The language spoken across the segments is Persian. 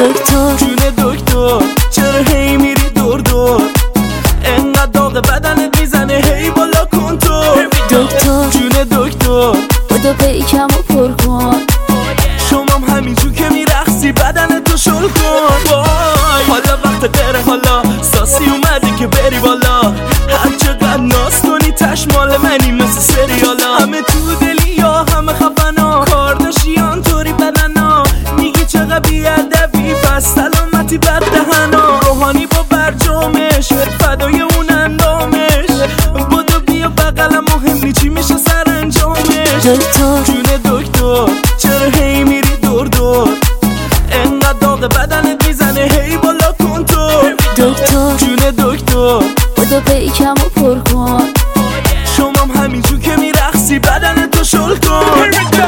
دکتر جون دکتر چرا هی میری دور دور؟ انقدر داغ بدنت میزنه هی بالا کن تو. دکتر جون دکتر بودو پیکمو پر کن. شمام همینجور که میرقصی بدنتو شل کن. وای حالا وقت غیره، حالا ساسی اومدی که بری بالا. هر چقدر ناز کنی تش مال منی مثل سریالا. همه تو دلی یا همه خفنا، کارداشیان طوری بدنا. میگی چقدر بیادبی پس سلامتی بر دهنا. روحانی با برجامش فدای اون اندامش. بودو بیا بقلم مهم نی چی میشه سر انجامش. دکتر جون دکتر چرا هی میری دور دور؟ انقدر داغ بدنت میزنه هی بالا کن تو. دکتر جون دکتر بودو پیکمو پر کن. شمام همینجور که میرقصی بدنتو شل کن.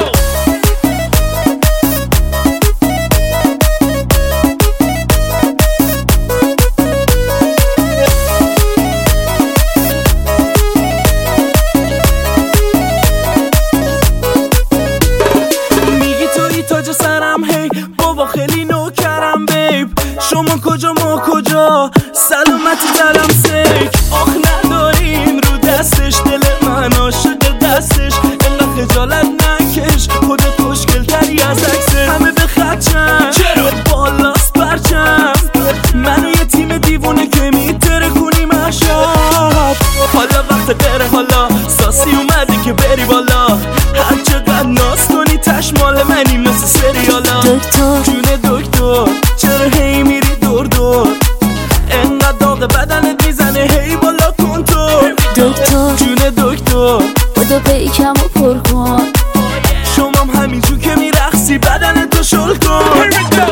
میگی توی تاج سرم هی بابا خیلی نوکرم بیب. شما کجا ما کجا سلامتی دلم سیک. آخ نداریم رو دستش دل من عاشق دستش. انقدر خجالت نکش خودت خوشگل تری از عکسه. همه به خدشن چرا بالاست پرچم. منو یه تیم دیوونه که میتره کنیم اشب. حالا وقت غیره، حالا ساسی اومدی که بری بالا. هر چقدر ناز کنی تش مال منی مثل سریالا. دکتر جون دکتر چرا هی میری دور دور؟ انقدر داغ بدنت میزنه هی بالا کن تو. دکتر جون دکتر بودو پیکمو پر کن. شمام همینجور که میرقصی بدنتو شل کن.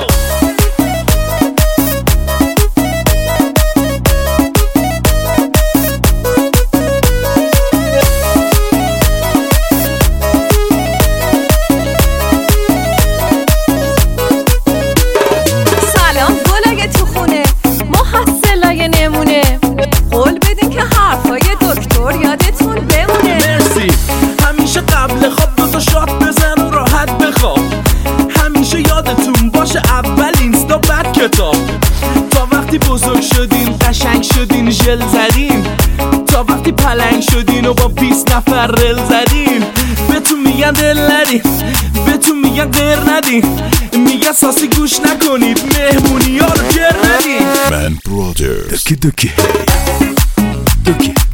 سلام گلای تو خونه محصلای نمونه. قول بدین که حرفای دکتر یادتون بمونه. مرسی همیشه قبل خواب دوتا شات بزن و راحت بخواب. همیشه یادتون باشه اول اینستا بعد کتاب. تا وقتی بزرگ شدین قشنگ شدین ژل زدین. تا وقتی پلنگ شدین و با 20 نفر رل زدین. بهتون میگن دل ندین، بهتون میگن غیر ندین. میگن ساسی گوش نکنید مهمونی ها رو گر ندین. من برادر دکی دکی هی دکی